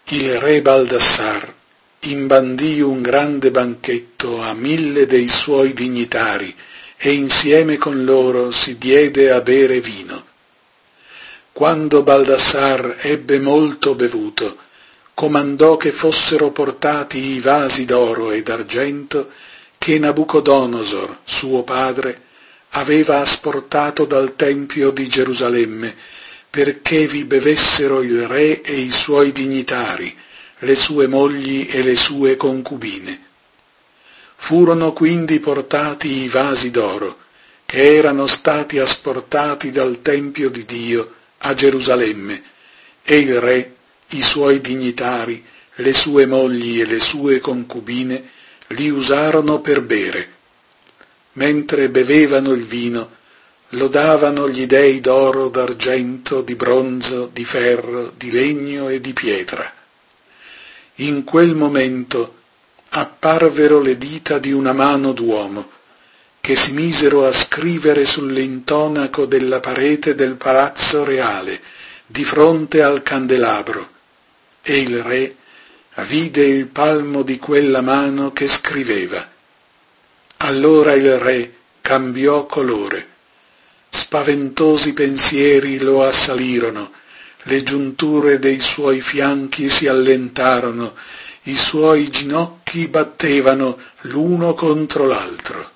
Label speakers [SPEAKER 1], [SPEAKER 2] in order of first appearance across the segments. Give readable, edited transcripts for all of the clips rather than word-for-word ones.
[SPEAKER 1] Il re Baldassar imbandì un grande banchetto a 1000 dei suoi dignitari e insieme con loro si diede a bere vino. Quando Baldassar ebbe molto bevuto, comandò che fossero portati i vasi d'oro e d'argento che Nabucodonosor, suo padre, aveva asportato dal Tempio di Gerusalemme, perché vi bevessero il re e i suoi dignitari, le sue mogli e le sue concubine. Furono quindi portati i vasi d'oro, che erano stati asportati dal Tempio di Dio a Gerusalemme, e il re, i suoi dignitari, le sue mogli e le sue concubine li usarono per bere. Mentre bevevano il vino, lodavano gli dei d'oro, d'argento, di bronzo, di ferro, di legno e di pietra. In quel momento apparvero le dita di una mano d'uomo, che si misero a scrivere sull'intonaco della parete del palazzo reale, di fronte al candelabro, e il re vide il palmo di quella mano che scriveva. Allora il re cambiò colore. Spaventosi pensieri lo assalirono, le giunture dei suoi fianchi si allentarono, i suoi ginocchi battevano l'uno contro l'altro.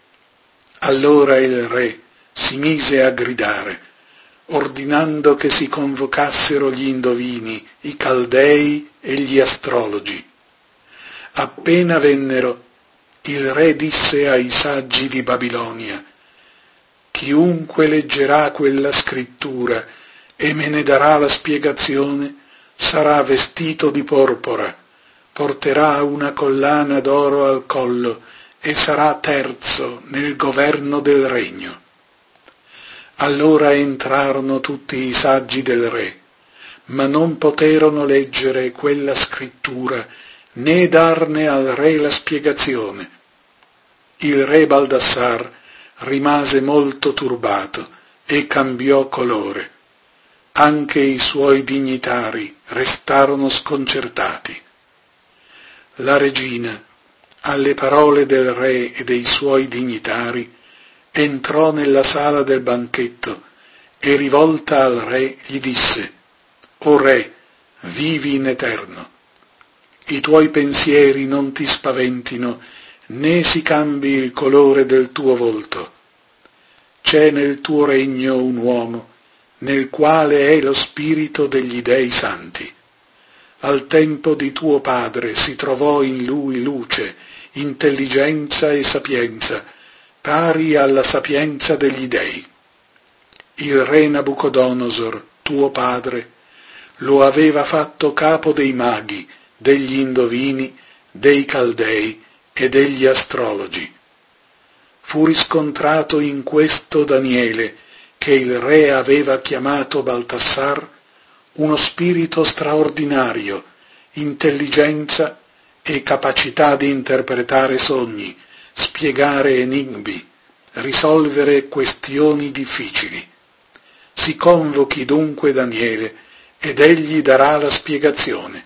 [SPEAKER 1] Allora il re si mise a gridare, ordinando che si convocassero gli indovini, i caldei e gli astrologi. Appena vennero, il re disse ai saggi di Babilonia: «Chiunque leggerà quella scrittura e me ne darà la spiegazione sarà vestito di porpora, porterà una collana d'oro al collo e sarà terzo nel governo del regno». Allora entrarono tutti i saggi del re, ma non poterono leggere quella scrittura né darne al re la spiegazione. Il re Baldassar rimase molto turbato e cambiò colore. Anche i suoi dignitari restarono sconcertati. La regina, alle parole del re e dei suoi dignitari, entrò nella sala del banchetto e rivolta al re gli disse: «O re, vivi in eterno. I tuoi pensieri non ti spaventino, né si cambi il colore del tuo volto. C'è nel tuo regno un uomo, nel quale è lo spirito degli dei santi. Al tempo di tuo padre si trovò in lui luce, intelligenza e sapienza, pari alla sapienza degli dei. Il re Nabucodonosor, tuo padre, lo aveva fatto capo dei maghi, degli indovini, dei caldei e degli astrologi. Fu riscontrato in questo Daniele, che il re aveva chiamato Baldassar, uno spirito straordinario, intelligenza e capacità di interpretare sogni, spiegare enigmi, risolvere questioni difficili. Si convochi dunque Daniele ed egli darà la spiegazione».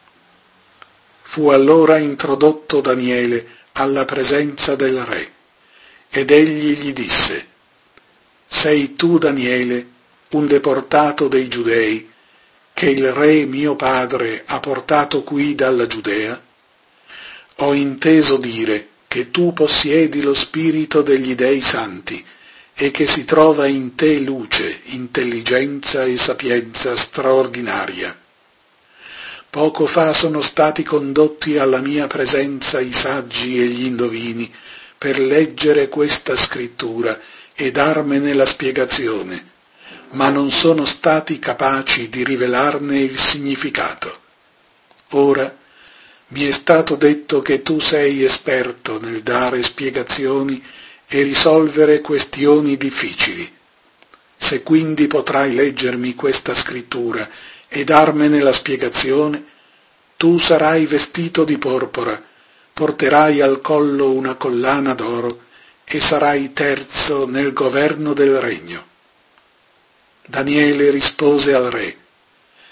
[SPEAKER 1] Fu allora introdotto Daniele alla presenza del re, ed egli gli disse: «Sei tu, Daniele, un deportato dei Giudei, che il re mio padre ha portato qui dalla Giudea? Ho inteso dire che tu possiedi lo spirito degli dei santi e che si trova in te luce, intelligenza e sapienza straordinaria. Poco fa sono stati condotti alla mia presenza i saggi e gli indovini per leggere questa scrittura e darmene la spiegazione, ma non sono stati capaci di rivelarne il significato. Ora mi è stato detto che tu sei esperto nel dare spiegazioni e risolvere questioni difficili. Se quindi potrai leggermi questa scrittura e darmene la spiegazione, tu sarai vestito di porpora, porterai al collo una collana d'oro e sarai terzo nel governo del regno». Daniele rispose al re: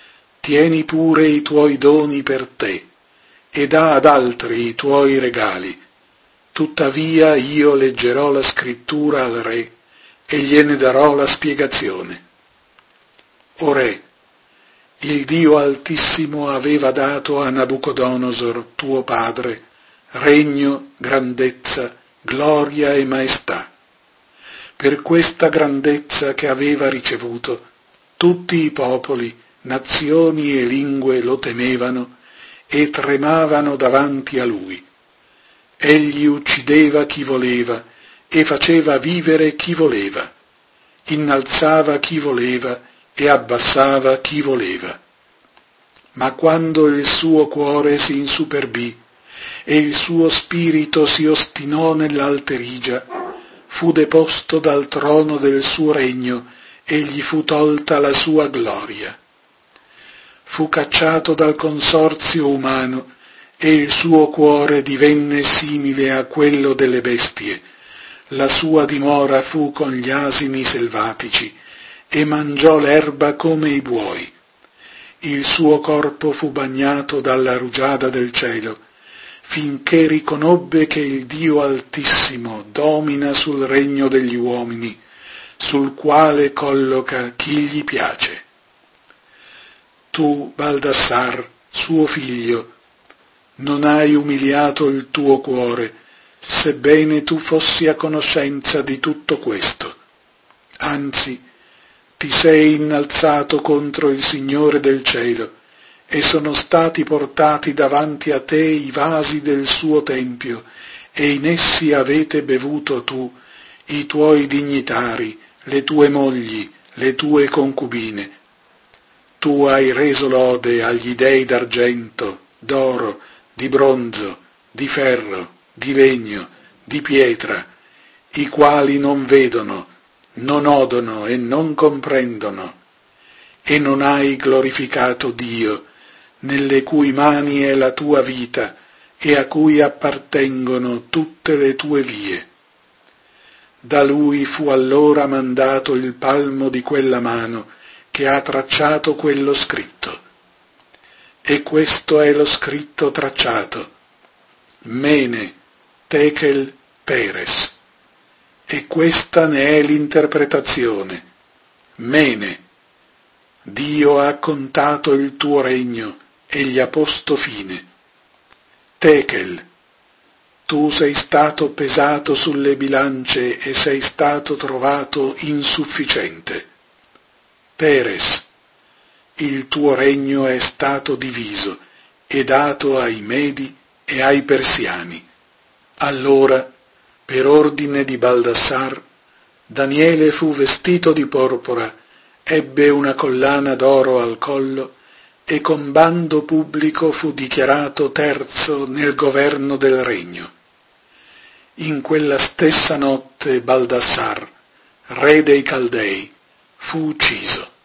[SPEAKER 1] tieni pure i tuoi doni per te, e dà ad altri i tuoi regali. Tuttavia io leggerò la scrittura al re, e gliene darò la spiegazione. O re, il Dio Altissimo aveva dato a Nabucodonosor, tuo padre, regno, grandezza, gloria e maestà. Per questa grandezza che aveva ricevuto, tutti i popoli, nazioni e lingue lo temevano e tremavano davanti a lui. Egli uccideva chi voleva e faceva vivere chi voleva, innalzava chi voleva e abbassava chi voleva. Ma quando il suo cuore si insuperbì e il suo spirito si ostinò nell'alterigia, fu deposto dal trono del suo regno e gli fu tolta la sua gloria. Fu cacciato dal consorzio umano e il suo cuore divenne simile a quello delle bestie. La sua dimora fu con gli asini selvatici e mangiò l'erba come i buoi. Il suo corpo fu bagnato dalla rugiada del cielo, finché riconobbe che il Dio Altissimo domina sul regno degli uomini, sul quale colloca chi gli piace. Tu, Baldassar, suo figlio, non hai umiliato il tuo cuore, sebbene tu fossi a conoscenza di tutto questo. Anzi, ti sei innalzato contro il Signore del cielo, e sono stati portati davanti a te i vasi del suo tempio, e in essi avete bevuto tu, i tuoi dignitari, le tue mogli, le tue concubine. Tu hai reso lode agli dei d'argento, d'oro, di bronzo, di ferro, di legno, di pietra, i quali non vedono, non odono e non comprendono, e non hai glorificato Dio, nelle cui mani è la tua vita e a cui appartengono tutte le tue vie. Da lui fu allora mandato il palmo di quella mano che ha tracciato quello scritto. E questo è lo scritto tracciato: Mene, Tekel, Peres. E questa ne è l'interpretazione: Mene, Dio ha contato il tuo regno e gli ha posto fine. Tekel, tu sei stato pesato sulle bilance e sei stato trovato insufficiente. Peres, il tuo regno è stato diviso e dato ai Medi e ai Persiani. Allora, per ordine di Baldassar, Daniele fu vestito di porpora, ebbe una collana d'oro al collo e con bando pubblico fu dichiarato terzo nel governo del regno. In quella stessa notte Baldassar, re dei Caldei, fu ucciso.